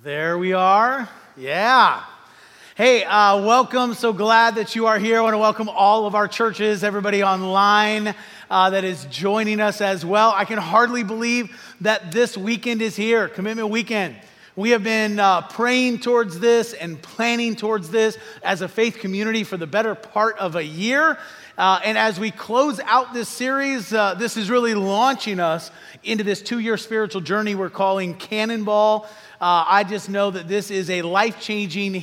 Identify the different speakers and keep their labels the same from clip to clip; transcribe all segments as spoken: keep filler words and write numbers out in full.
Speaker 1: There we are. Yeah. Hey, uh, welcome. So glad that you are here. I want to welcome all of our churches, everybody online uh, that is joining us as well. I can hardly believe that this weekend is here, Commitment Weekend. We have been uh, praying towards this and planning towards this as a faith community for the better part of a year. Uh, and as we close out this series, uh, this is really launching us into this two-year spiritual journey we're calling Cannonball. Uh, I just know that this is a life-changing,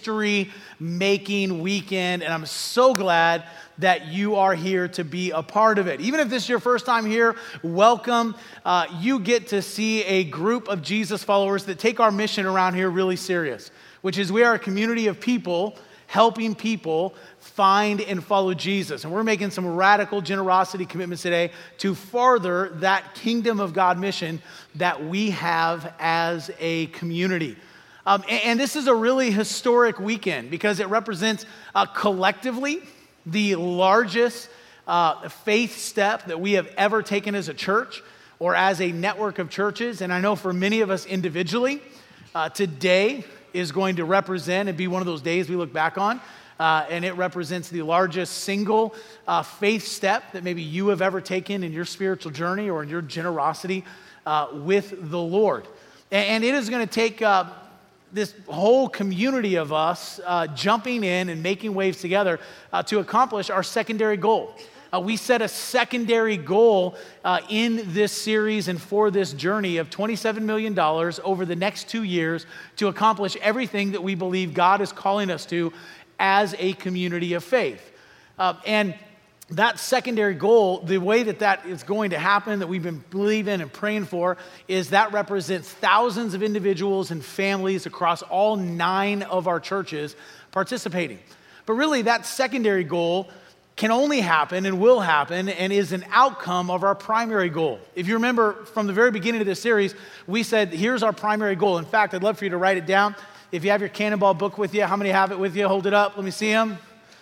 Speaker 1: history-making weekend, and I'm so glad that you are here to be a part of it. Even if this is your first time here, welcome. Uh, you get to see a group of Jesus followers that take our mission around here really serious, which is we are a community of people helping people find and follow Jesus. And we're making some radical generosity commitments today to further that kingdom of God mission that we have as a community. Um, and, and this is a really historic weekend because it represents uh, collectively the largest uh, faith step that we have ever taken as a church or as a network of churches. And I know for many of us individually, uh, today is going to represent and be one of those days we look back on. Uh, and it represents the largest single uh, faith step that maybe you have ever taken in your spiritual journey or in your generosity uh, with the Lord. And, and it is going to take uh, this whole community of us uh, jumping in and making waves together uh, to accomplish our secondary goal. Uh, we set a secondary goal uh, in this series and for this journey of twenty-seven million dollars over the next two years to accomplish everything that we believe God is calling us to as a community of faith. Uh, and that secondary goal, the way that that is going to happen, that we've been believing and praying for, is that represents thousands of individuals and families across all nine of our churches participating. But really, that secondary goal can only happen and will happen and is an outcome of our primary goal. If you remember from the very beginning of this series, we said, here's our primary goal. In fact, I'd love for you to write it down. If you have your Cannonball book with you, how many have it with you? Hold it up. Let me see them.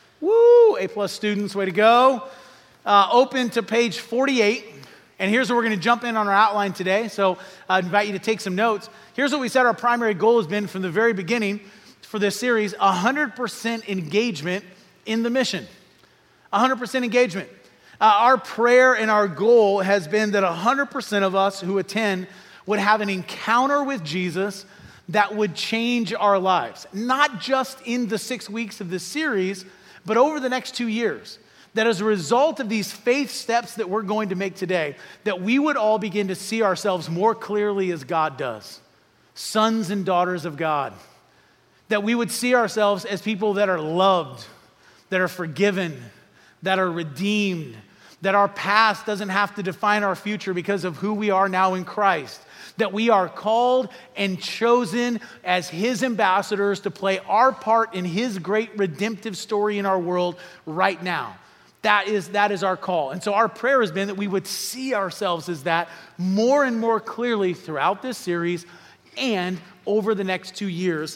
Speaker 1: Woo! A-plus students, way to go. Uh, open to page forty-eight. And here's where we're going to jump in on our outline today. So I invite you to take some notes. Here's what we said our primary goal has been from the very beginning for this series, one hundred percent engagement in the mission. one hundred percent engagement. Uh, our prayer and our goal has been that one hundred percent of us who attend would have an encounter with Jesus that would change our lives. Not just in the six weeks of this series, but over the next two years. That as a result of these faith steps that we're going to make today, that we would all begin to see ourselves more clearly as God does. Sons and daughters of God. That we would see ourselves as people that are loved, that are forgiven, that are redeemed, that our past doesn't have to define our future because of who we are now in Christ, that we are called and chosen as His ambassadors to play our part in His great redemptive story in our world right now. That is, that is our call. And so our prayer has been that we would see ourselves as that more and more clearly throughout this series and over the next two years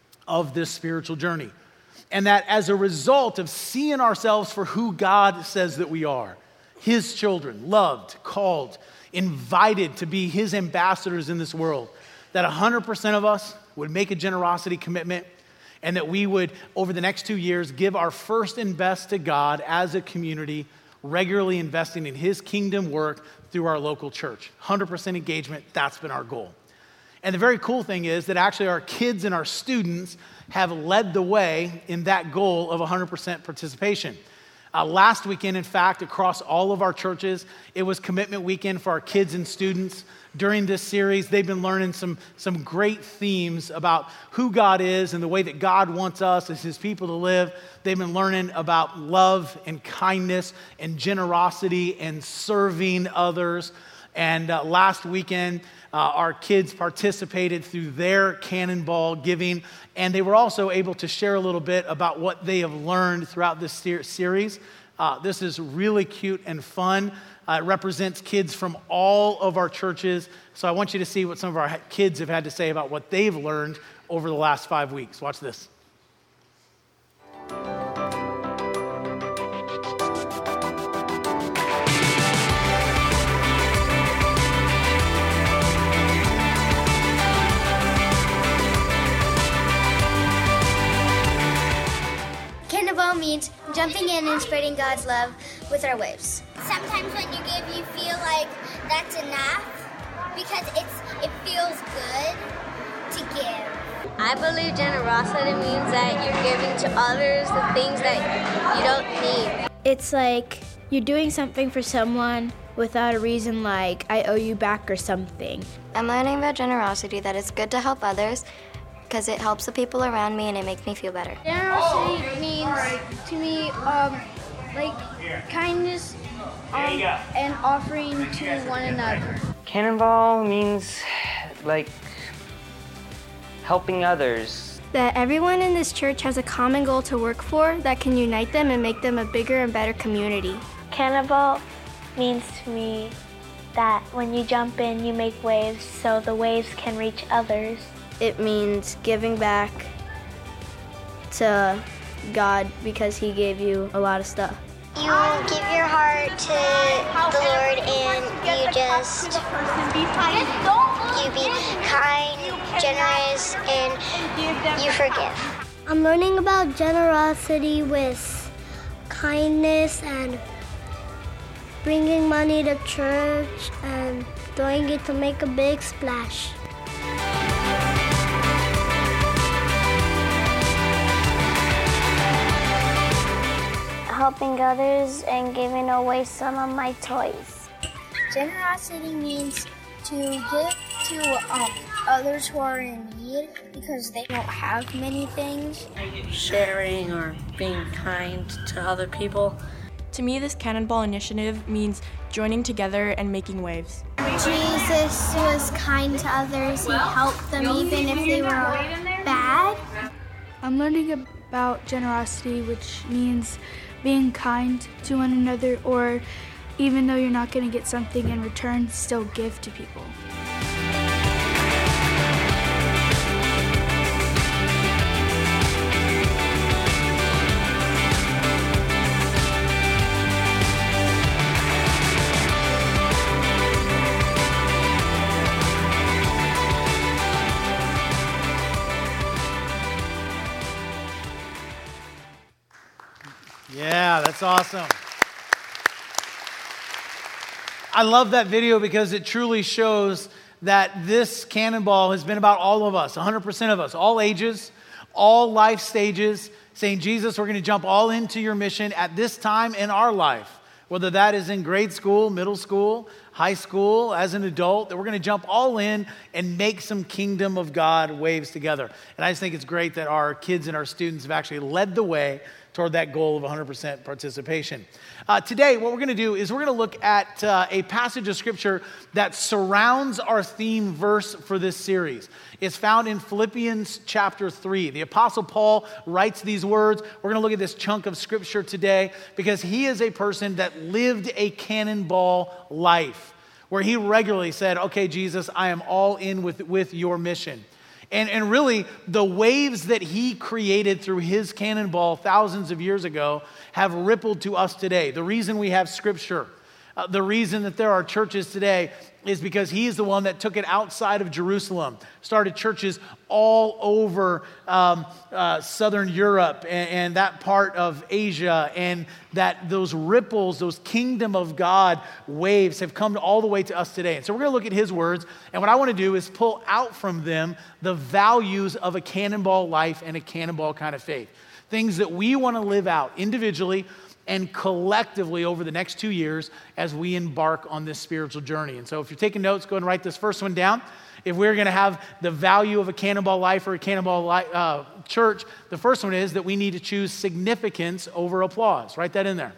Speaker 1: of this spiritual journey. And that as a result of seeing ourselves for who God says that we are, His children, loved, called, invited to be His ambassadors in this world, that one hundred percent of us would make a generosity commitment and that we would, over the next two years, give our first and best to God as a community, regularly investing in His kingdom work through our local church. one hundred percent engagement, that's been our goal. And the very cool thing is that actually our kids and our students have led the way in that goal of one hundred percent participation. Uh, last weekend, in fact, across all of our churches, it was commitment weekend for our kids and students. During this series, they've been learning some, some great themes about who God is and the way that God wants us as His people to live. They've been learning about love and kindness and generosity and serving others. And uh, last weekend, uh, our kids participated through their Cannonball giving, and they were also able to share a little bit about what they have learned throughout this ser- series. Uh, this is really cute and fun. Uh, it represents kids from all of our churches. So I want you to see what some of our kids have had to say about what they've learned over the last five weeks. Watch this.
Speaker 2: jumping in and spreading God's love with our waves.
Speaker 3: Sometimes when you give, you feel like that's enough because it's it feels good to give.
Speaker 4: I believe generosity means that you're giving to others the things that you don't need.
Speaker 5: It's like you're doing something for someone without a reason, like I owe you back or something.
Speaker 6: I'm learning about generosity, that it's good to help others because it helps the people around me and it makes me feel better.
Speaker 7: Generosity means to me um, like kindness um, and offering to one another.
Speaker 8: Cannonball means like helping others.
Speaker 6: That everyone in this church has a common goal to work for that can unite them and make them a bigger and better community.
Speaker 9: Cannonball means to me that when you jump in, you make waves so the waves can reach others.
Speaker 5: It means giving back to God because He gave you a lot of stuff.
Speaker 3: You give your heart to the Lord and you just, you be kind, generous, and you forgive.
Speaker 2: I'm learning about generosity with kindness and bringing money to church and throwing it to make a big splash.
Speaker 3: Helping others and giving away some of my toys.
Speaker 7: Generosity means to give to um, others who are in need because they don't have many things.
Speaker 10: Sharing or being kind to other people.
Speaker 11: To me, this Cannonball initiative means joining together and making waves.
Speaker 2: Jesus was kind to others. He helped them even if they were bad.
Speaker 12: I'm learning about generosity, which means being kind to one another, or even though you're not going to get something in return, still give to people.
Speaker 1: Yeah, that's awesome. I love that video because it truly shows that this Cannonball has been about all of us, one hundred percent of us, all ages, all life stages, saying, Jesus, we're going to jump all into your mission at this time in our life, whether that is in grade school, middle school, high school, as an adult, that we're going to jump all in and make some kingdom of God waves together. And I just think it's great that our kids and our students have actually led the way toward that goal of one hundred percent participation. Uh, today, what we're going to do is we're going to look at uh, a passage of scripture that surrounds our theme verse for this series. It's found in Philippians chapter three. The Apostle Paul writes these words. We're going to look at this chunk of scripture today because he is a person that lived a cannonball life where he regularly said, okay, Jesus, I am all in with, with your mission. And, and really, the waves that he created through his cannonball thousands of years ago have rippled to us today. The reason we have scripture, uh, the reason that there are churches today is because he's the one that took it outside of Jerusalem, started churches all over um, uh, Southern Europe and, and that part of Asia, and that those ripples, those kingdom of God waves have come all the way to us today. And so we're going to look at his words, and what I want to do is pull out from them the values of a cannonball life and a cannonball kind of faith. Things that we want to live out individually and collectively over the next two years as we embark on this spiritual journey. And so if you're taking notes, go ahead and write this first one down. If we're going to have the value of a cannonball life or a cannonball li- uh, church, the first one is that we need to choose significance over applause. Write that in there.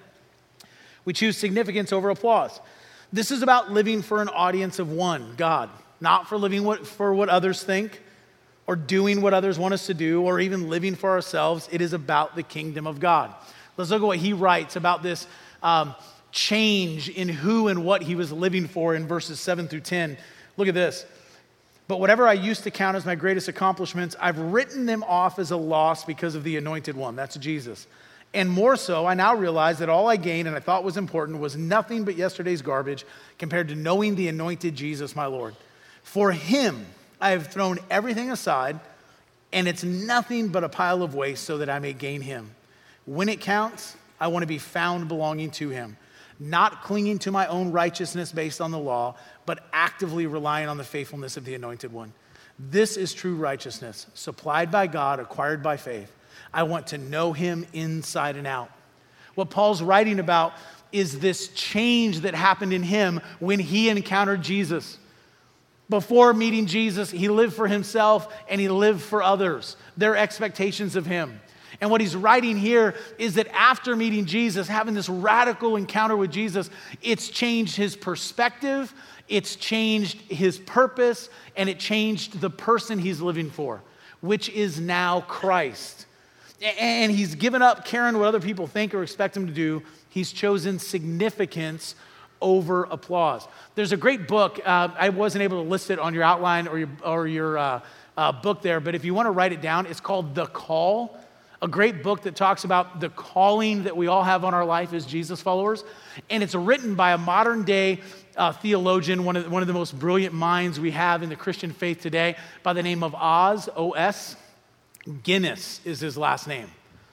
Speaker 1: We choose significance over applause. This is about living for an audience of one, God, not for living what, for what others think or doing what others want us to do or even living for ourselves. It is about the kingdom of God. Let's look at what he writes about this um, change in who and what he was living for in verses seven through ten. Look at this. But whatever I used to count as my greatest accomplishments, I've written them off as a loss because of the anointed one. That's Jesus. And more so, I now realize that all I gained and I thought was important was nothing but yesterday's garbage compared to knowing the anointed Jesus, my Lord. For him, I have thrown everything aside, and it's nothing but a pile of waste so that I may gain him. When it counts, I want to be found belonging to him, not clinging to my own righteousness based on the law, but actively relying on the faithfulness of the Anointed One. This is true righteousness, supplied by God, acquired by faith. I want to know him inside and out. What Paul's writing about is this change that happened in him when he encountered Jesus. Before meeting Jesus, he lived for himself and he lived for others, their expectations of him. And what he's writing here is that after meeting Jesus, having this radical encounter with Jesus, it's changed his perspective, it's changed his purpose, and it changed the person he's living for, which is now Christ. And he's given up caring what other people think or expect him to do. He's chosen significance over applause. There's a great book. Uh, I wasn't able to list it on your outline or your, or your uh, uh, book there, but if you want to write it down, it's called The Call. A great book that talks about the calling that we all have on our life as Jesus followers. And it's written by a modern day uh, theologian, one of, one of the most brilliant minds we have in the Christian faith today, by the name of Os, O S. Guinness is his last name.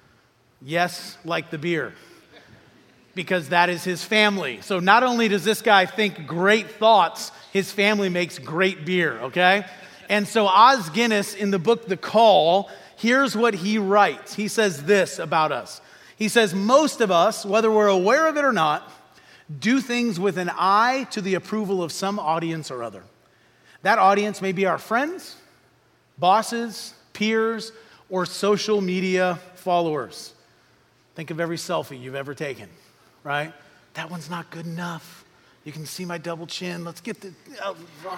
Speaker 1: Yes, like the beer, because that is his family. So not only does this guy think great thoughts, his family makes great beer, okay? And so Os Guinness, in the book The Call, here's what he writes. He says this about us. He says, most of us, whether we're aware of it or not, do things with an eye to the approval of some audience or other. That audience may be our friends, bosses, peers, or social media followers. Think of every selfie you've ever taken, right? That one's not good enough. You can see my double chin. Let's get the... Uh,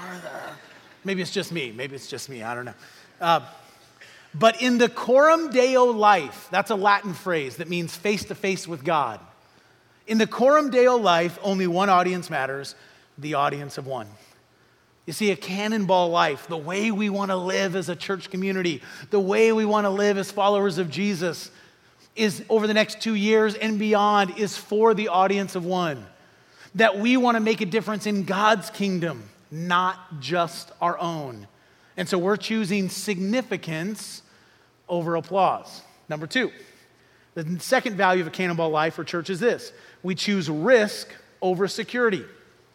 Speaker 1: maybe it's just me. Maybe it's just me. I don't know. Uh, but in the coram Deo life, that's a Latin phrase that means face-to-face with God. In the coram Deo life, only one audience matters, the audience of one. You see, a cannonball life, the way we want to live as a church community, the way we want to live as followers of Jesus is over the next two years and beyond is for the audience of one. That we want to make a difference in God's kingdom, not just our own. And so we're choosing significance over applause. Number two, the second value of a cannonball life for church is this. We choose risk over security.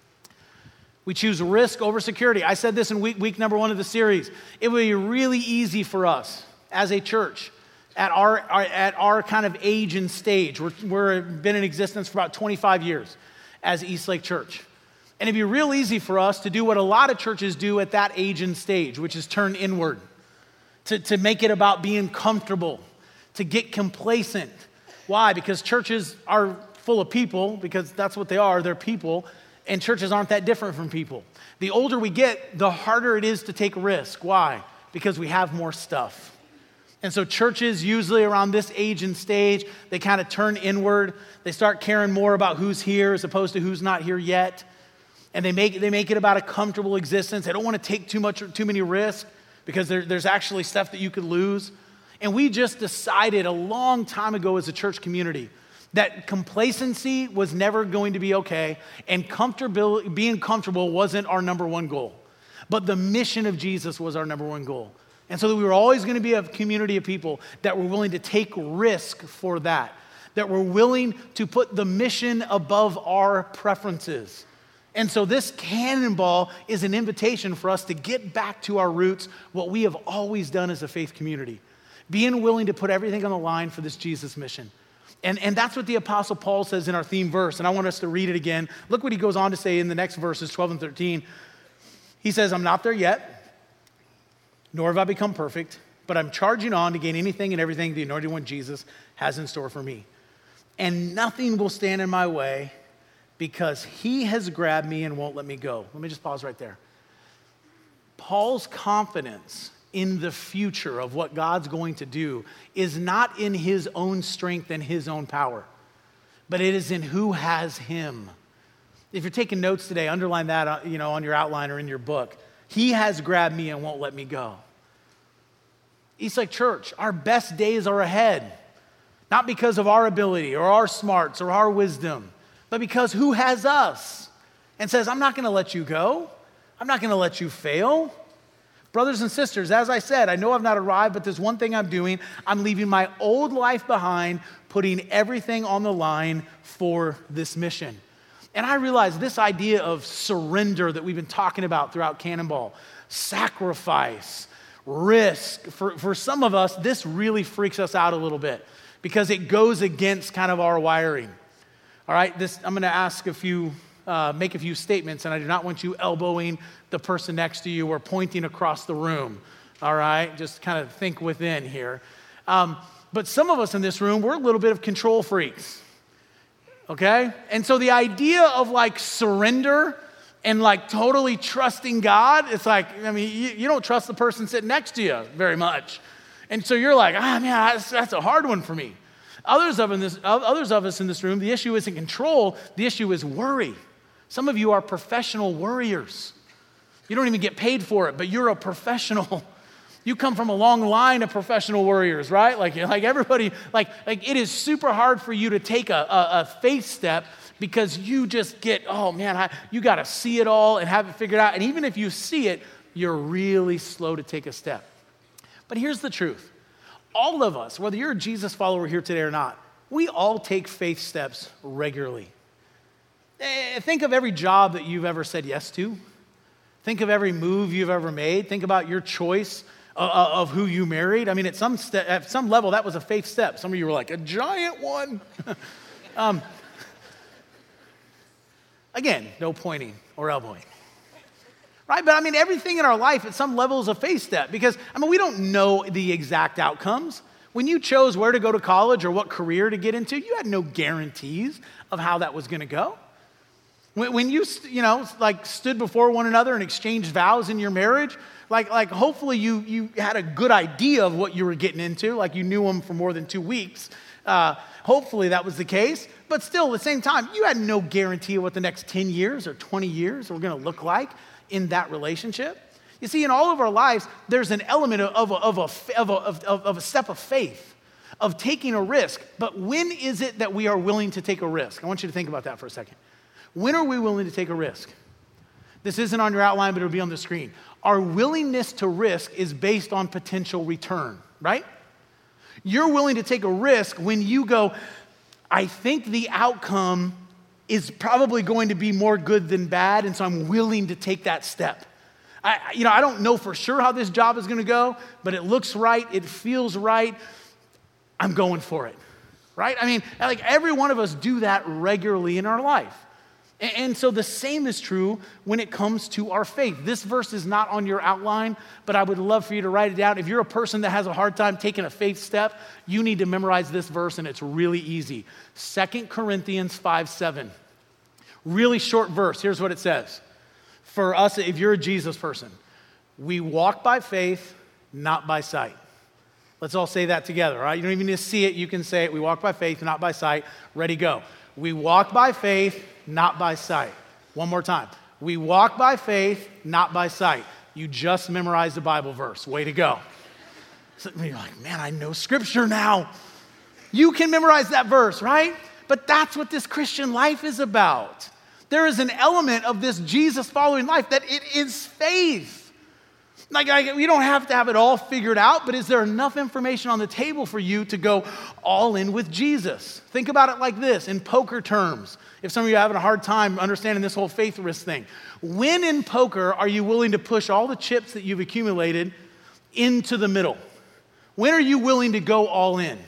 Speaker 1: We choose risk over security. I said this in week, week number one of the series. It would be really easy for us as a church at our, our at our kind of age and stage. We're, we're been in existence for about twenty-five years as Eastlake Church. And it'd be real easy for us to do what a lot of churches do at that age and stage, which is turn inward, to, to make it about being comfortable, to get complacent. Why? Because churches are full of people, because that's what they are, they're people. And churches aren't that different from people. The older we get, the harder it is to take risk. Why? Because we have more stuff. And so churches, usually around this age and stage, they kind of turn inward. They start caring more about who's here as opposed to who's not here yet. And they make, they make it about a comfortable existence. They don't want to take too much or too many risks because there, there's actually stuff that you could lose. And we just decided a long time ago as a church community that complacency was never going to be okay, and comfortability, being comfortable wasn't our number one goal. But the mission of Jesus was our number one goal. And so that we were always going to be a community of people that were willing to take risk for that, that were willing to put the mission above our preferences. And so this cannonball is an invitation for us to get back to our roots, what we have always done as a faith community, being willing to put everything on the line for this Jesus mission. And, and that's what the Apostle Paul says in our theme verse, and I want us to read it again. Look what he goes on to say in the next verses, twelve and thirteen. He says, I'm not there yet, nor have I become perfect, but I'm charging on to gain anything and everything the Anointed One Jesus has in store for me. And nothing will stand in my way because he has grabbed me and won't let me go. Let me just pause right there. Paul's confidence in the future of what God's going to do is not in his own strength and his own power, but it is in who has him. If you're taking notes today, underline that, you know, on your outline or in your book. He has grabbed me and won't let me go. Eastlake Church, our best days are ahead, not because of our ability or our smarts or our wisdom, but because who has us and says, I'm not going to let you go. I'm not going to let you fail. Brothers and sisters, as I said, I know I've not arrived, but there's one thing I'm doing. I'm leaving my old life behind, putting everything on the line for this mission. And I realize this idea of surrender that we've been talking about throughout Cannonball, sacrifice, risk, for, for some of us, this really freaks us out a little bit because it goes against kind of our wiring. All right, this, I'm going to ask a few, uh, make a few statements, and I do not want you elbowing the person next to you or pointing across the room. All right, just kind of think within here. Um, but some of us in this room, we're a little bit of control freaks. Okay? And so the idea of like surrender and like totally trusting God, it's like, I mean, you, you don't trust the person sitting next to you very much. And so you're like, ah, man, that's, that's a hard one for me. Others of, in this, others of us in this room, the issue isn't control, the issue is worry. Some of you are professional worriers. You don't even get paid for it, but you're a professional. You come from a long line of professional worriers, right? Like, like everybody, like, like it is super hard for you to take a, a, a faith step because you just get, oh man, I, you got to see it all and have it figured out. And even if you see it, you're really slow to take a step. But here's the truth. All of us, whether you're a Jesus follower here today or not, we all take faith steps regularly. Think of every job that you've ever said yes to. Think of every move you've ever made. Think about your choice of who you married. I mean, at some st- at some level, that was a faith step. Some of you were like, a giant one. um, again, no pointing or elbowing. Right? But I mean, everything in our life at some level is a faith step because, I mean, we don't know the exact outcomes. When you chose where to go to college or what career to get into, you had no guarantees of how that was going to go. When, when you, you know, like stood before one another and exchanged vows in your marriage, Like, like hopefully you, you had a good idea of what you were getting into, like you knew them for more than two weeks. Uh, hopefully that was the case. But still, at the same time, you had no guarantee of what the next ten years or twenty years were going to look like in that relationship. You see, in all of our lives, there's an element of, of, a, of, a, of, a, of, of a step of faith, of taking a risk. But when is it that we are willing to take a risk? I want you to think about that for a second. When are we willing to take a risk? This isn't on your outline, but it'll be on the screen. Our willingness to risk is based on potential return, right? You're willing to take a risk when you go, I think the outcome is probably going to be more good than bad, and so I'm willing to take that step. I, you know, I don't know for sure how this job is going to go, but it looks right, it feels right, I'm going for it, right? I mean, like every one of us do that regularly in our life. And so the same is true when it comes to our faith. This verse is not on your outline, but I would love for you to write it down. If you're a person that has a hard time taking a faith step, you need to memorize this verse, and it's really easy. Second Corinthians five seven. Really short verse. Here's what it says. For us, if you're a Jesus person, we walk by faith, not by sight. Let's all say that together, all right? You don't even need to see it. You can say it. We walk by faith, not by sight. Ready, go. We walk by faith, not by sight. One more time. We walk by faith, not by sight. You just memorized the Bible verse. Way to go. So you're like, man, I know scripture now. You can memorize that verse, right? But that's what this Christian life is about. There is an element of this Jesus following life that it is faith. Like, like, we don't have to have it all figured out, but is there enough information on the table for you to go all in with Jesus? Think about it like this, in poker terms. If some of you are having a hard time understanding this whole faith risk thing. When in poker are you willing to push all the chips that you've accumulated into the middle? When are you willing to go all in?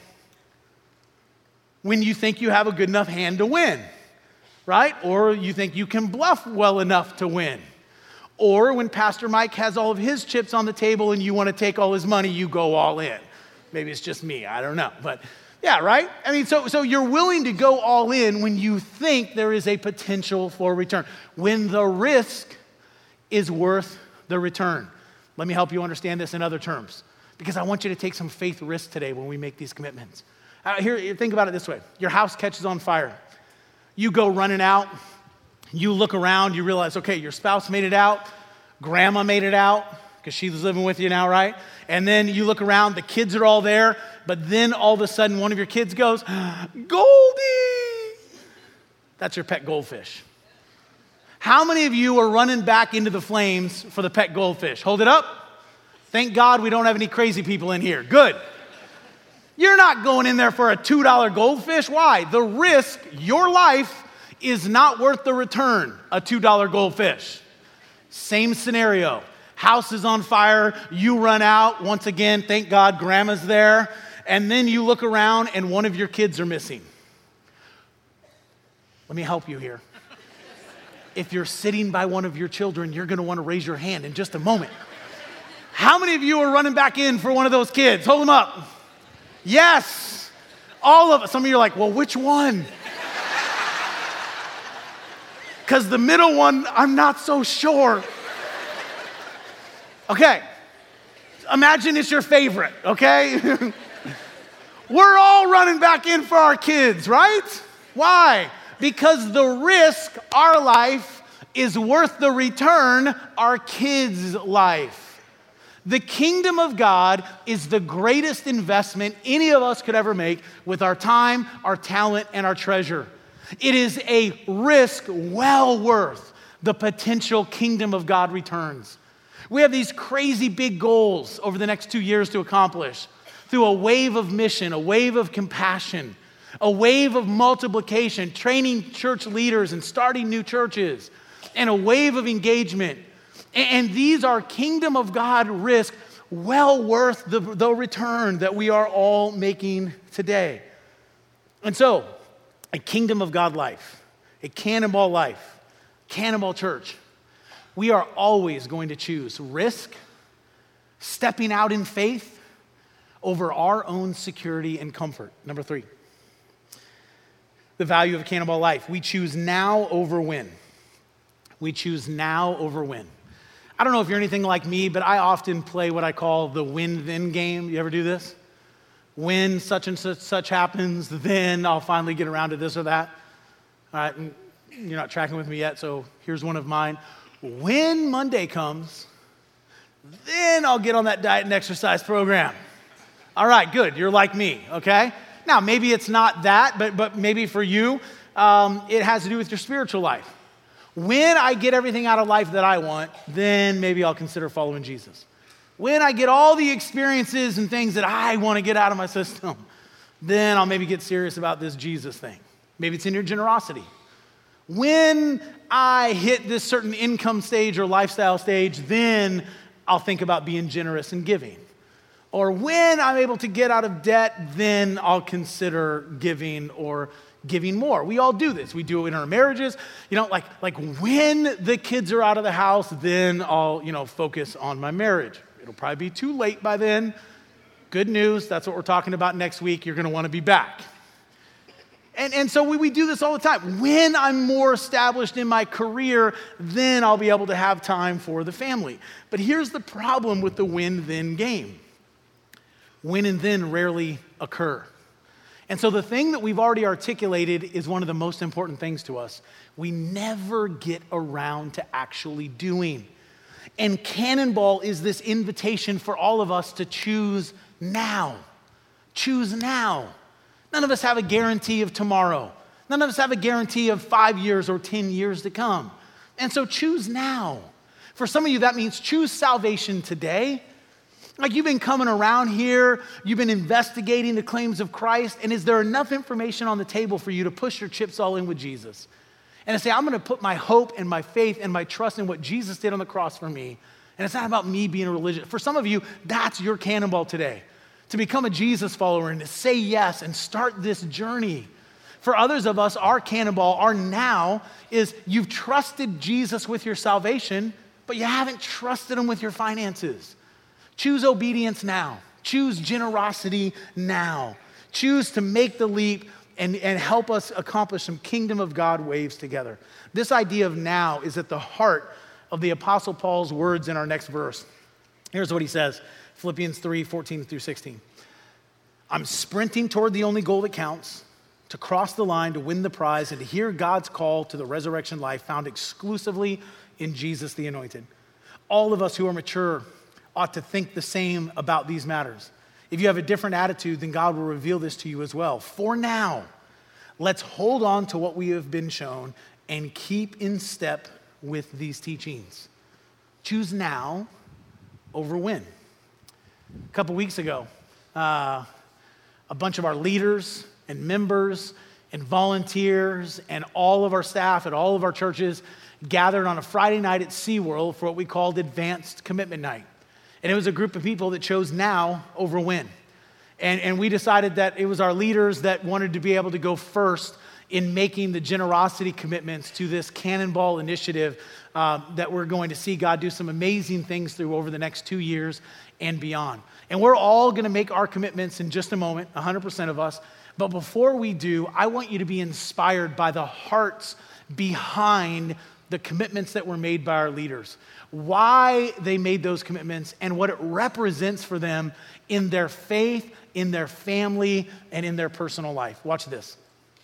Speaker 1: When you think you have a good enough hand to win, right? Or you think you can bluff well enough to win. Or when Pastor Mike has all of his chips on the table and you want to take all his money, you go all in. Maybe it's just me, I don't know. But yeah, right? I mean, so, so you're willing to go all in when you think there is a potential for return. When the risk is worth the return. Let me help you understand this in other terms. Because I want you to take some faith risks today when we make these commitments. Uh, here, think about it this way. Your house catches on fire. You go running out. You look around, you realize, okay, your spouse made it out, grandma made it out, because she's living with you now, right? And then you look around, the kids are all there, but then all of a sudden one of your kids goes, Goldie! That's your pet goldfish. How many of you are running back into the flames for the pet goldfish? Hold it up. Thank God we don't have any crazy people in here. Good. You're not going in there for a two dollar goldfish. Why? The risk, your life, is not worth the return, a two dollar goldfish. Same scenario. House is on fire, you run out. Once again, thank God grandma's there. And then you look around and one of your kids are missing. Let me help you here. If you're sitting by one of your children, you're going to want to raise your hand in just a moment. How many of you are running back in for one of those kids? Hold them up. Yes. All of us. Some of you are like, well, which one? Because the middle one, I'm not so sure. Okay. Imagine it's your favorite, okay? We're all running back in for our kids, right? Why? Because the risk, our life, is worth the return, our kids' life. The kingdom of God is the greatest investment any of us could ever make with our time, our talent, and our treasure. It is a risk well worth the potential kingdom of God returns. We have these crazy big goals over the next two years to accomplish through a wave of mission, a wave of compassion, a wave of multiplication, training church leaders and starting new churches, and a wave of engagement. And these are kingdom of God risks well worth the, the return that we are all making today. And so, a kingdom of God life, a Cannonball life, Cannonball Church, we are always going to choose risk, stepping out in faith over our own security and comfort. Number three, the value of a Cannonball life. We choose now over when. We choose now over when. I don't know if you're anything like me, but I often play what I call the win-then game. You ever do this? When such and such, such happens, then I'll finally get around to this or that. All right, and you're not tracking with me yet, so here's one of mine. When Monday comes, then I'll get on that diet and exercise program. All right, good. You're like me, okay? Now, maybe it's not that, but, but maybe for you, um, it has to do with your spiritual life. When I get everything out of life that I want, then maybe I'll consider following Jesus. When I get all the experiences and things that I want to get out of my system, then I'll maybe get serious about this Jesus thing. Maybe it's in your generosity. When I hit this certain income stage or lifestyle stage, then I'll think about being generous and giving. Or when I'm able to get out of debt, then I'll consider giving or giving more. We all do this. We do it in our marriages. You know, like, like when the kids are out of the house, then I'll, you know, focus on my marriage. It'll probably be too late by then. Good news, that's what we're talking about next week. You're going to want to be back. And, and so we, we do this all the time. When I'm more established in my career, then I'll be able to have time for the family. But here's the problem with the win-then game. When and then rarely occur. And so the thing that we've already articulated is one of the most important things to us. We never get around to actually doing. And Cannonball is this invitation for all of us to choose now. Choose now. None of us have a guarantee of tomorrow. None of us have a guarantee of five years or ten years to come. And so choose now. For some of you, that means choose salvation today. Like you've been coming around here, you've been investigating the claims of Christ, and is there enough information on the table for you to push your chips all in with Jesus? And to say, I'm going to put my hope and my faith and my trust in what Jesus did on the cross for me. And it's not about me being a religious. For some of you, that's your Cannonball today. To become a Jesus follower and to say yes and start this journey. For others of us, our Cannonball, our now, is you've trusted Jesus with your salvation, but you haven't trusted him with your finances. Choose obedience now. Choose generosity now. Choose to make the leap and, and help us accomplish some kingdom of God waves together. This idea of now is at the heart of the Apostle Paul's words in our next verse. Here's what he says, Philippians three, fourteen through sixteen. I'm sprinting toward the only goal that counts, to cross the line, to win the prize, and to hear God's call to the resurrection life found exclusively in Jesus the Anointed. All of us who are mature ought to think the same about these matters. If you have a different attitude, then God will reveal this to you as well. For now, let's hold on to what we have been shown and keep in step with these teachings. Choose now over when. A couple weeks ago, uh, a bunch of our leaders and members and volunteers and all of our staff at all of our churches gathered on a Friday night at SeaWorld for what we called Advanced Commitment Night. And it was a group of people that chose now over when. And, and we decided that it was our leaders that wanted to be able to go first in making the generosity commitments to this Cannonball initiative um, that we're going to see God do some amazing things through over the next two years and beyond. And we're all going to make our commitments in just a moment, one hundred percent of us. But before we do, I want you to be inspired by the hearts behind the commitments that were made by our leaders, why they made those commitments, and what it represents for them in their faith, in their family, and in their personal life. Watch this.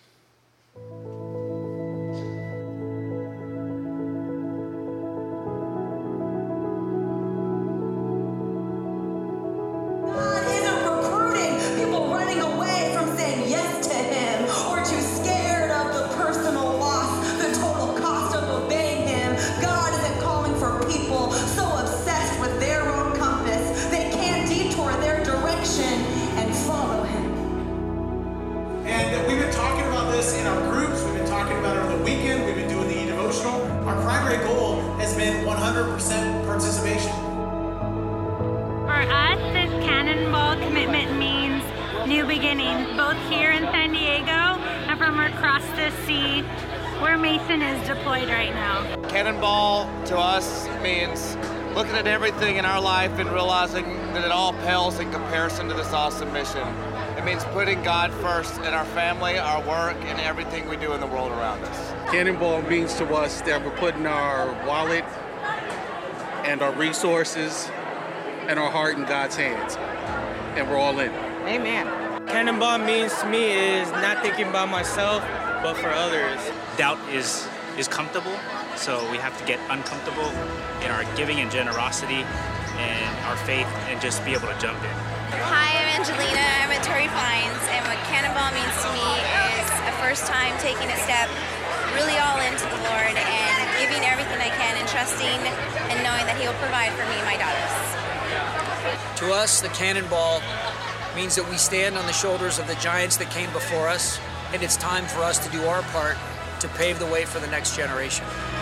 Speaker 13: one hundred percent participation.
Speaker 14: For us, this Cannonball commitment means new beginnings, both here in San Diego and from across the sea, where Mason is deployed right now.
Speaker 15: Cannonball to us means looking at everything in our life and realizing that it all pales in comparison to this awesome mission. It means putting God first in our family, our work, and everything we do in the world around us.
Speaker 16: Cannonball means to us that we're putting our wallet and our resources and our heart in God's hands, and we're all in.
Speaker 17: Amen. Cannonball means to me is not thinking about myself, but for others.
Speaker 18: Doubt is is comfortable, so we have to get uncomfortable in our giving and generosity and our faith and just be able to jump in.
Speaker 19: Hi, I'm Angelina. I'm at Torrey Pines, and what Cannonball means to me is a first time taking a step really all into the Lord and giving everything I can and trusting and knowing that He'll provide for me and my daughters.
Speaker 20: To us, the Cannonball means that we stand on the shoulders of the giants that came before us, and it's time for us to do our part to pave the way for the next generation.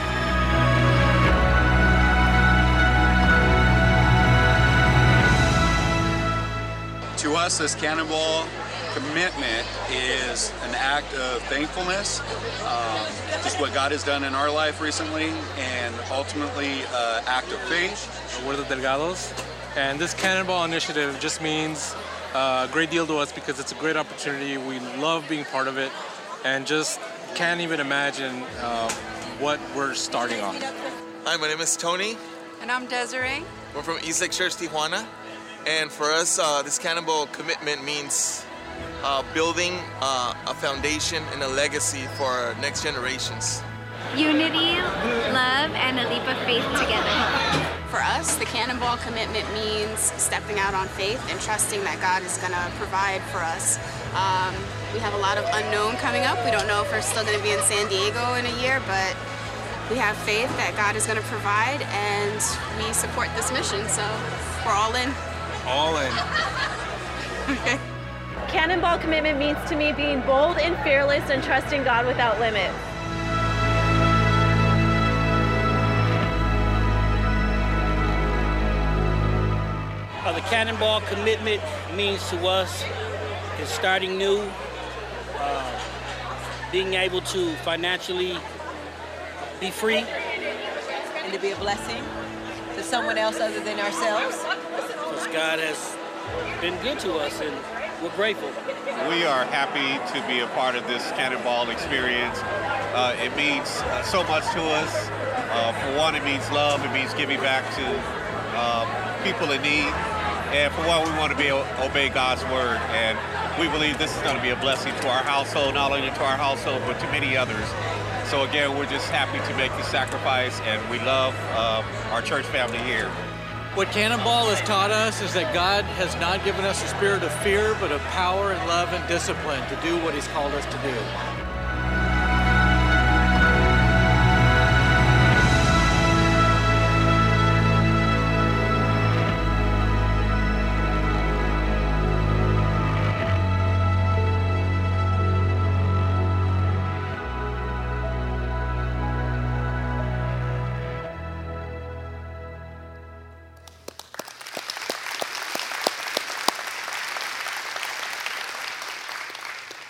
Speaker 21: To us, this Cannonball commitment is an act of thankfulness, um, just what God has done in our life recently, and ultimately an uh, act of faith.
Speaker 22: We're the Delgados, and this Cannonball initiative just means uh, a great deal to us because it's a great opportunity. We love being part of it, and just can't even imagine uh, what we're starting on.
Speaker 15: Hi, my name is Tony.
Speaker 23: And I'm Desiree.
Speaker 15: We're from East Lake Church, Tijuana. And for us, uh, this Cannonball commitment means uh, building uh, a foundation and a legacy for our next generations.
Speaker 14: Unity, love, and a leap of faith together.
Speaker 23: For us, the Cannonball commitment means stepping out on faith and trusting that God is going to provide for us. Um, we have a lot of unknown coming up. We don't know if we're still going to be in San Diego in a year, but we have faith that God is going to provide, and we support this mission, so we're all in.
Speaker 22: All in.
Speaker 23: Okay.
Speaker 24: Cannonball commitment means to me being bold and fearless and trusting God without limit.
Speaker 17: Uh, the Cannonball commitment means to us is starting new, uh, being able to financially be free.
Speaker 25: And to be a blessing to someone else other than ourselves.
Speaker 17: Because God has been good to us, and we're grateful.
Speaker 26: We are happy to be a part of this Cannonball experience. Uh, it means uh, so much to us. Uh, for one, it means love. It means giving back to uh, people in need. And for one, we want to be obey God's word. And we believe this is going to be a blessing to our household, not only to our household, but to many others. So again, we're just happy to make the sacrifice, and we love uh, our church family here.
Speaker 27: What Cannonball has taught us is that God has not given us a spirit of fear, but of power and love and discipline to do what He's called us to do.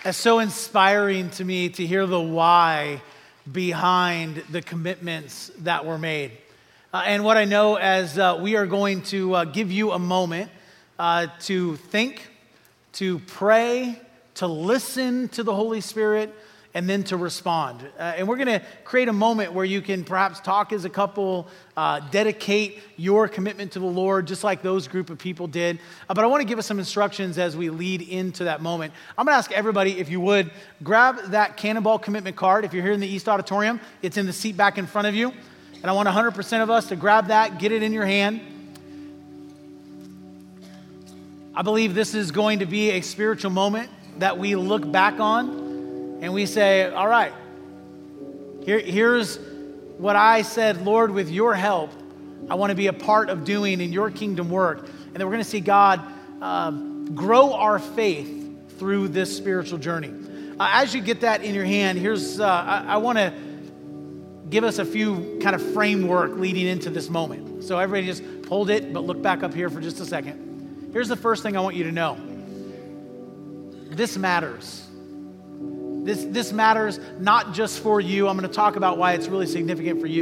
Speaker 1: It's so inspiring to me to hear the why behind the commitments that were made. Uh, and what I know as uh, we are going to uh, give you a moment uh, to think, to pray, to listen to the Holy Spirit, and then to respond. Uh, and we're going to create a moment where you can perhaps talk as a couple, uh, dedicate your commitment to the Lord, just like those group of people did. Uh, but I want to give us some instructions as we lead into that moment. I'm going to ask everybody, if you would, grab that Cannonball commitment card. If you're here in the East Auditorium, it's in the seat back in front of you. And I want one hundred percent of us to grab that, get it in your hand. I believe this is going to be a spiritual moment that we look back on and we say, all right, here, here's what I said, Lord, with your help, I want to be a part of doing in your kingdom work. And then we're going to see God uh, grow our faith through this spiritual journey. Uh, as you get that in your hand, here's, uh, I, I want to give us a few kind of framework leading into this moment. So everybody just hold it, but look back up here for just a second. Here's the first thing I want you to know. This matters. This, this matters not just for you. I'm going to talk about why it's really significant for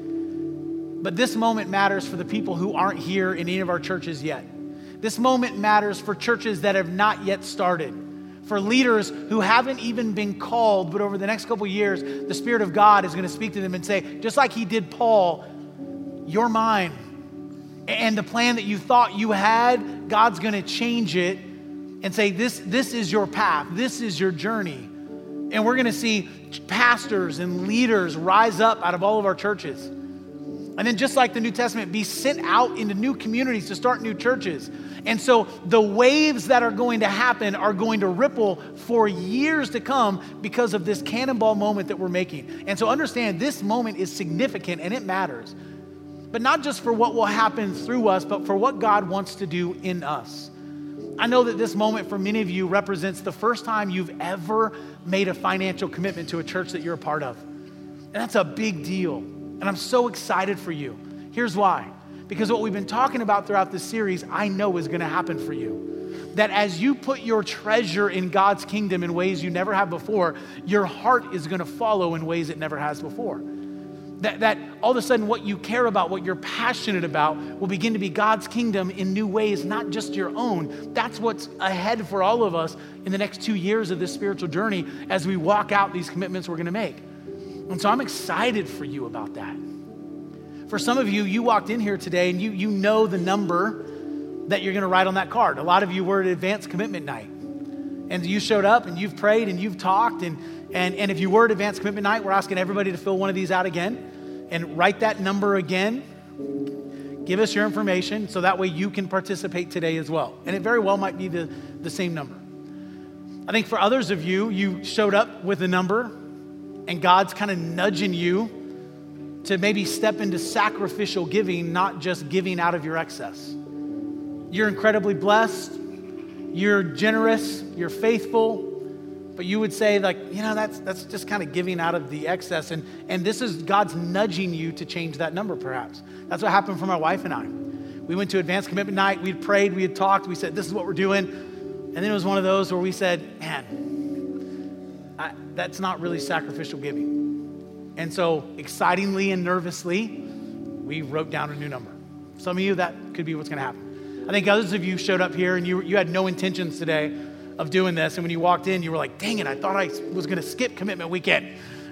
Speaker 1: you. But this moment matters for the people who aren't here in any of our churches yet. This moment matters for churches that have not yet started. For leaders who haven't even been called, but over the next couple of years, the Spirit of God is going to speak to them and say, just like he did Paul, you're mine. And the plan that you thought you had, God's going to change it and say, this, this is your path. This is your journey. And we're going to see pastors and leaders rise up out of all of our churches. And then just like the New Testament, be sent out into new communities to start new churches. And so the waves that are going to happen are going to ripple for years to come because of this Cannonball moment that we're making. And so understand this moment is significant and it matters. But not just for what will happen through us, but for what God wants to do in us. I know that this moment for many of you represents the first time you've ever made a financial commitment to a church that you're a part of. And that's a big deal. And I'm so excited for you. Here's why. Because what we've been talking about throughout this series, I know is going to happen for you. That as you put your treasure in God's kingdom in ways you never have before, your heart is going to follow in ways it never has before. That, that all of a sudden what you care about, what you're passionate about, will begin to be God's kingdom in new ways, not just your own. That's what's ahead for all of us in the next two years of this spiritual journey as we walk out these commitments we're going to make. And so I'm excited for you about that. For some of you, you walked in here today and you, you know the number that you're going to write on that card. A lot of you were at advanced commitment night. And you showed up and you've prayed and you've talked. And, and, and if you were at advanced commitment night, we're asking everybody to fill one of these out again and write that number again. Give us your information so that way you can participate today as well. And it very well might be the, the same number. I think for others of you, you showed up with a number and God's kind of nudging you to maybe step into sacrificial giving, not just giving out of your excess. You're incredibly blessed. You're generous. You're faithful. But you would say, like, you know, that's that's just kind of giving out of the excess. And, and this is God's nudging you to change that number, perhaps. That's what happened for my wife and I. We went to advanced commitment night. We had prayed. We had talked. We said, this is what we're doing. And then it was one of those where we said, man, I, that's not really sacrificial giving. And so excitingly and nervously, we wrote down a new number. Some of you, that could be what's going to happen. I think others of you showed up here and you, you had no intentions today of doing this. And when you walked in, you were like, dang it, I thought I was going to skip commitment weekend.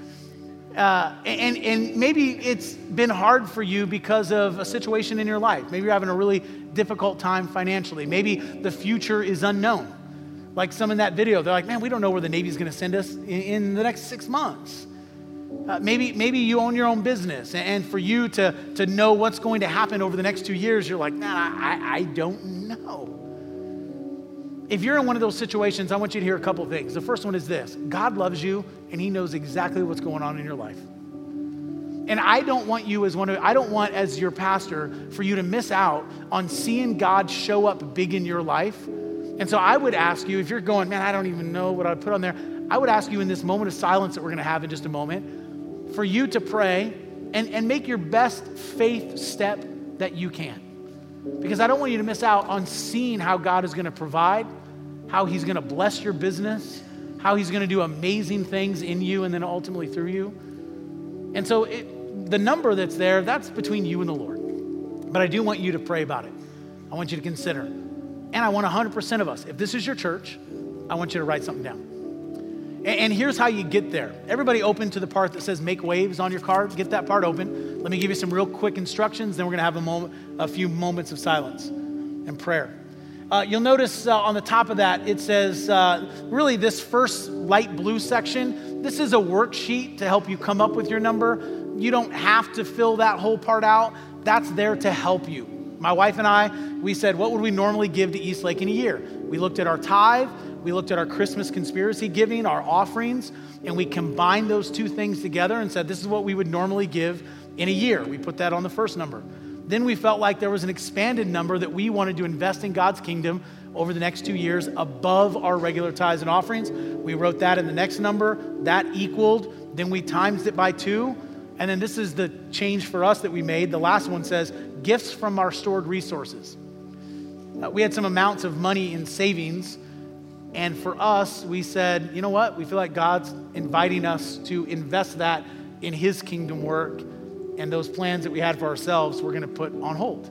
Speaker 1: Uh, and, and maybe it's been hard for you because of a situation in your life. Maybe you're having a really difficult time financially. Maybe the future is unknown. Like some in that video, they're like, man, we don't know where the Navy's going to send us in, in the next six months. Uh, maybe maybe you own your own business, and for you to, to know what's going to happen over the next two years, you're like, man, I, I don't know. If you're in one of those situations, I want you to hear a couple things. The first one is this: God loves you, and he knows exactly what's going on in your life. And I don't want you as one of, I don't want as your pastor for you to miss out on seeing God show up big in your life. And so I would ask you, if you're going, man, I don't even know what I put on there, I would ask you in this moment of silence that we're going to have in just a moment, for you to pray and, and make your best faith step that you can. Because I don't want you to miss out on seeing how God is going to provide, how he's going to bless your business, how he's going to do amazing things in you and then ultimately through you. And so it, the number that's there, that's between you and the Lord. But I do want you to pray about it. I want you to consider. And I want one hundred percent of us, if this is your church, I want you to write something down. And here's how you get there. Everybody open to the part that says make waves on your card. Get that part open. Let me give you some real quick instructions. Then we're going to have a moment, a few moments of silence and prayer. Uh, you'll notice uh, on the top of that, it says, uh, really this first light blue section, this is a worksheet to help you come up with your number. You don't have to fill that whole part out. That's there to help you. My wife and I, we said, what would we normally give to Eastlake in a year? We looked at our tithe. We looked at our Christmas conspiracy giving, our offerings, and we combined those two things together and said, this is what we would normally give in a year. We put that on the first number. Then we felt like there was an expanded number that we wanted to invest in God's kingdom over the next two years above our regular tithes and offerings. We wrote that in the next number. That equaled. Then we times it by two. And then this is the change for us that we made. The last one says, gifts from our stored resources. Uh, we had some amounts of money in savings. And for us, we said, you know what? We feel like God's inviting us to invest that in his kingdom work. And those plans that we had for ourselves, we're going to put on hold.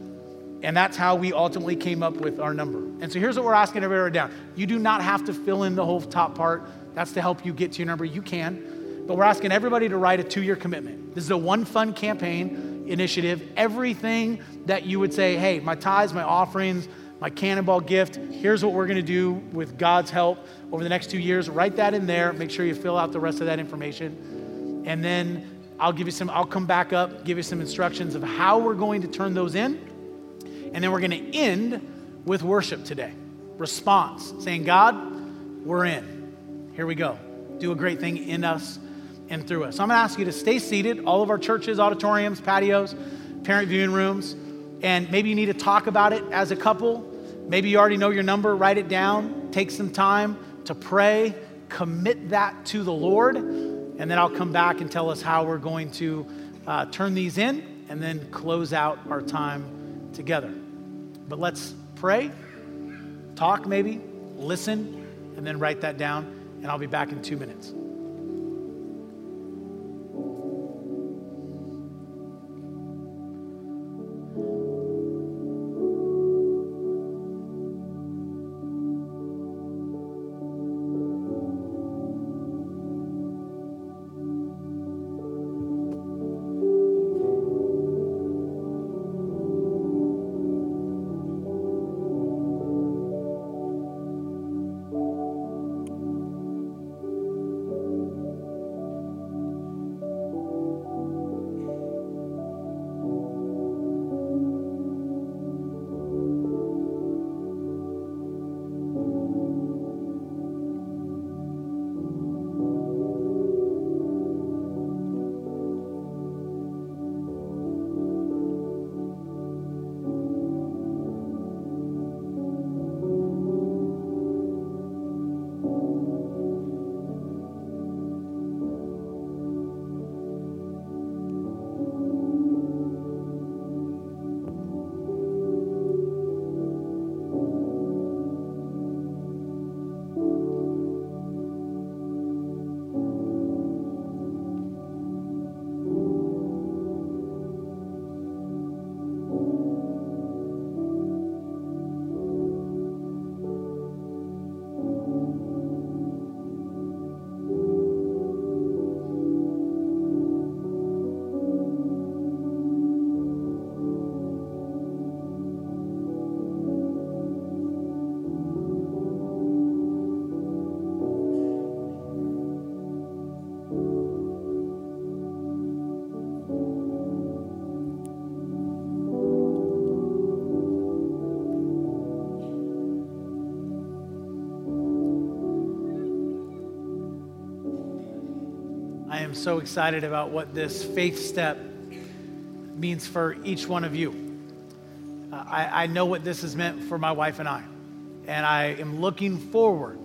Speaker 1: And that's how we ultimately came up with our number. And so here's what we're asking everybody to write down. You do not have to fill in the whole top part. That's to help you get to your number. You can. But we're asking everybody to write a two-year commitment. This is a one fund campaign initiative. Everything that you would say, hey, my tithes, my offerings, my Cannonball gift, here's what we're going to do with God's help over the next two years. Write that in there. Make sure you fill out the rest of that information. And then I'll give you some, I'll come back up, give you some instructions of how we're going to turn those in. And then we're going to end with worship today. Response, saying, God, we're in. Here we go. Do a great thing in us and through us. So I'm going to ask you to stay seated. All of our churches, auditoriums, patios, parent viewing rooms. And maybe you need to talk about it as a couple. Maybe you already know your number. Write it down. Take some time to pray. Commit that to the Lord. And then I'll come back and tell us how we're going to uh, turn these in and then close out our time together. But let's pray, talk maybe, listen, and then write that down. And I'll be back in two minutes. I am so excited about what this faith step means for each one of you. Uh, I, I know what this has meant for my wife and I, and I am looking forward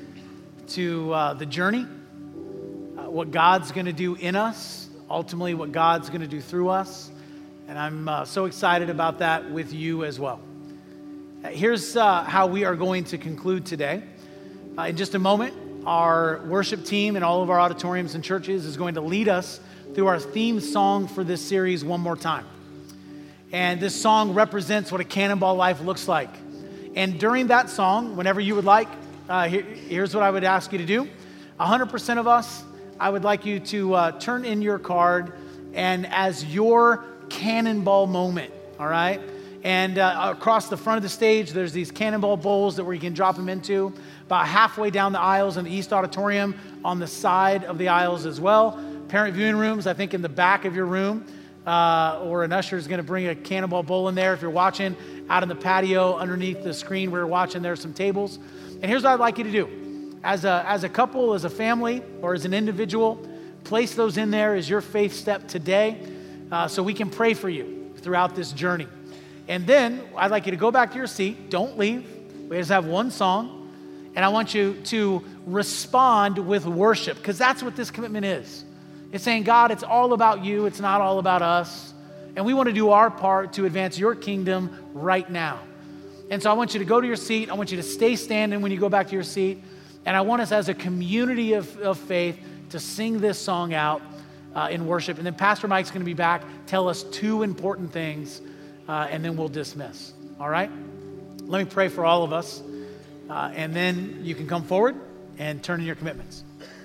Speaker 1: to uh, the journey, uh, what God's going to do in us, ultimately what God's going to do through us, and I'm uh, so excited about that with you as well. Uh, here's uh, how we are going to conclude today. Uh, in just a moment, our worship team and all of our auditoriums and churches is going to lead us through our theme song for this series one more time. And this song represents what a Cannonball life looks like. And during that song, whenever you would like, uh, here, here's what I would ask you to do. one hundred percent of us, I would like you to uh, turn in your card and as your Cannonball moment, all right? And uh, across the front of the stage, there's these Cannonball bowls that where you can drop them into. About halfway down the aisles in the East Auditorium, on the side of the aisles as well. Parent viewing rooms, I think in the back of your room, uh, or an usher is going to bring a Cannonball bowl in there. If you're watching out in the patio underneath the screen where you're watching, there's some tables. And here's what I'd like you to do. As a, as a couple, as a family, or as an individual, place those in there as your faith step today uh, so we can pray for you throughout this journey. And then I'd like you to go back to your seat. Don't leave. We just have one song. And I want you to respond with worship, because that's what this commitment is. It's saying, God, it's all about you. It's not all about us. And we want to do our part to advance your kingdom right now. And so I want you to go to your seat. I want you to stay standing when you go back to your seat. And I want us as a community of, of faith to sing this song out uh, in worship. And then Pastor Mike's going to be back, tell us two important things, uh, and then we'll dismiss. All right? Let me pray for all of us. Uh, and then you can come forward and turn in your commitments.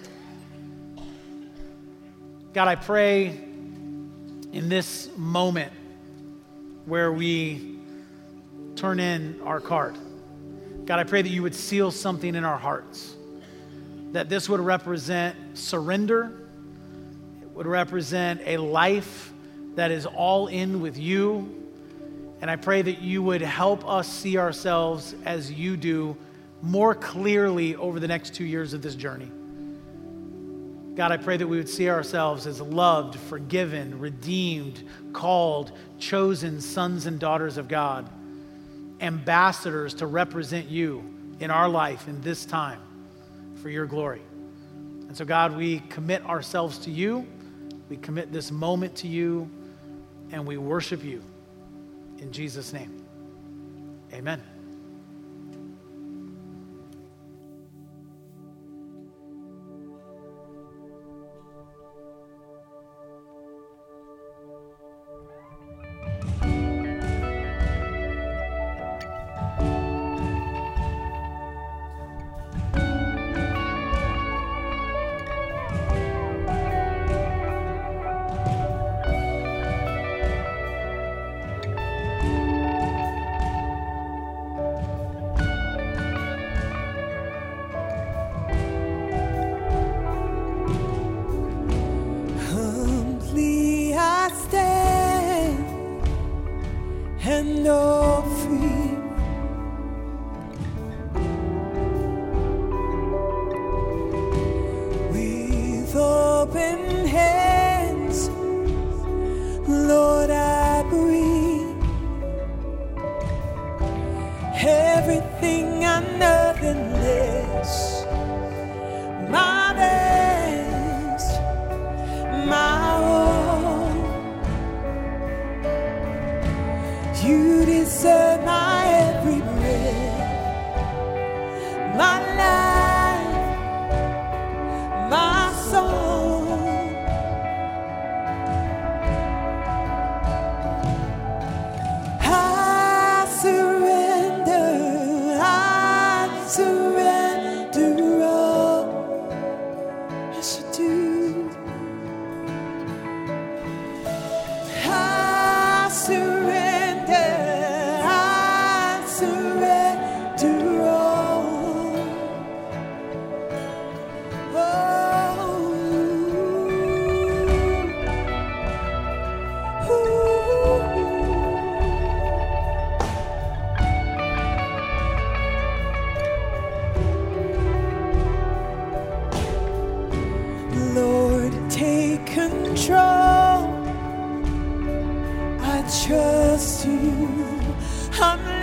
Speaker 1: God, I pray in this moment where we turn in our card, God, I pray that you would seal something in our hearts, that this would represent surrender, it would represent a life that is all in with you, and I pray that you would help us see ourselves as you do more clearly over the next two years of this journey. God, I pray that we would see ourselves as loved, forgiven, redeemed, called, chosen sons and daughters of God, ambassadors to represent you in our life in this time for your glory. And so, God, we commit ourselves to you. We commit this moment to you, and we worship you in Jesus' name. Amen.
Speaker 3: Trust you, I'm